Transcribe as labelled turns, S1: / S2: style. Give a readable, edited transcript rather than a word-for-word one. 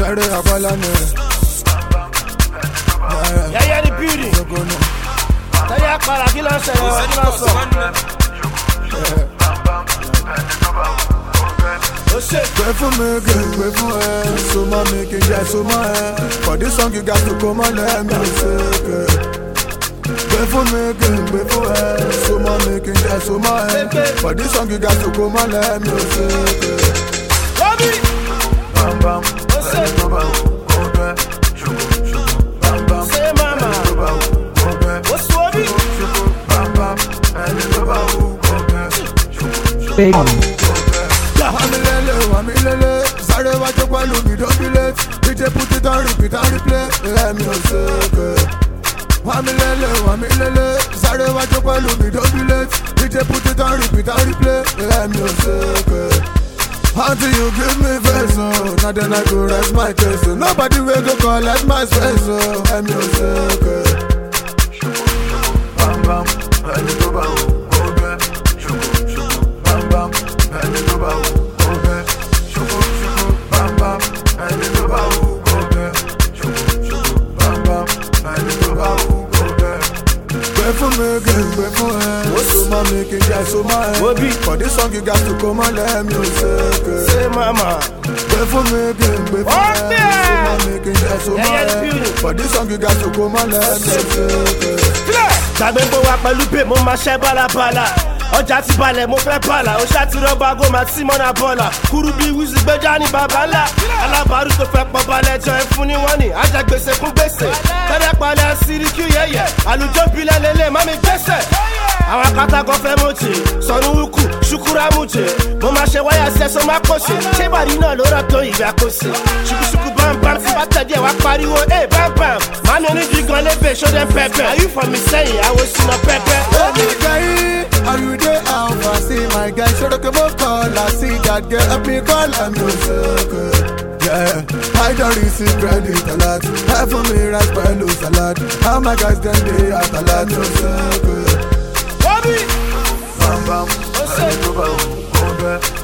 S1: Very abalane.
S2: Yeah, the beauty. Tell you para kí ló ń ṣẹlẹ̀ kí ló ń sọ.
S1: Pray for me again, pray for her. So my making just so my hair. For this song you got to come and let me say. Pray for me again, pray for her. So my making just so my hair. For this song you got to come and let me say. Bam bam, bam bam,
S2: say mama. What's Wabi?
S1: Bam bam,
S3: Big.
S1: Wamilele, sorry what you call me, don't be late. DJ put it on repeat and replay. Let me say, Wamilele, sorry what you call me, don't be late. DJ put it on repeat and replay. Let me say, until you give me face, oh, now then I go rest my case. Oh. Nobody will go collect my space, oh. Let me say, bam bam, and you go bam, bam bam, and you go bam. Pray for me again, pray for her. So my making just so my head. For this song you got to come and let me say.
S2: Say mama.
S1: Pray for me again, pray for her. So my making just so my head. For this song you got to come and let me say.
S2: Tàgbé bó wa pẹ̀lú pé mo máa ṣẹ́ bálabàlà. Ọjà ti balẹ̀ mo fẹ́ bàlà. Ó ṣáà ti rọ́bà go máa tí mọ́nà bọ́là. Kúrú bí wíṣí gbẹ́jà ní bàbá ńlá. Alábàárù tó fẹ́ pọ̀ balẹ̀ jọ ẹ fún ni wọ́n ní. Ajá gbèsè fún gbèsè. Tẹ́lẹ̀ palẹ̀ síríkì yẹ̀yẹ̀. Àlùjọ bilẹ̀ lélẹ̀ má mi gbèsè. Àwọn akátagọ́ fẹ́ mọ̀jì. Sọ̀nù wúkú ṣukura mújì. Mo máa ṣe wáyà sí ẹ̀sọ́ máa kọ̀ṣe. Ṣé ìbàdí náà ló rọ̀ tó ìgbà kọ̀ṣe? Ṣùkúṣùkú bámbám tí bá tẹ̀dí ẹ̀ wá pariwo ẹ̀ bámbám. Má mi oníjì gan lébè ṣó dẹ́ pẹ́pẹ́. Are you from me sẹ́yìn? Àwọn sinà pẹ́pẹ́.
S1: Are you there? I see my guy. Show the call. I see that girl. Help me call. I'm no circle. Yeah, I don't receive credit a lot. Half for me, rice, bello, salad. How my guys then they at a lot. No circle.
S2: Bobby!
S1: Bam bam.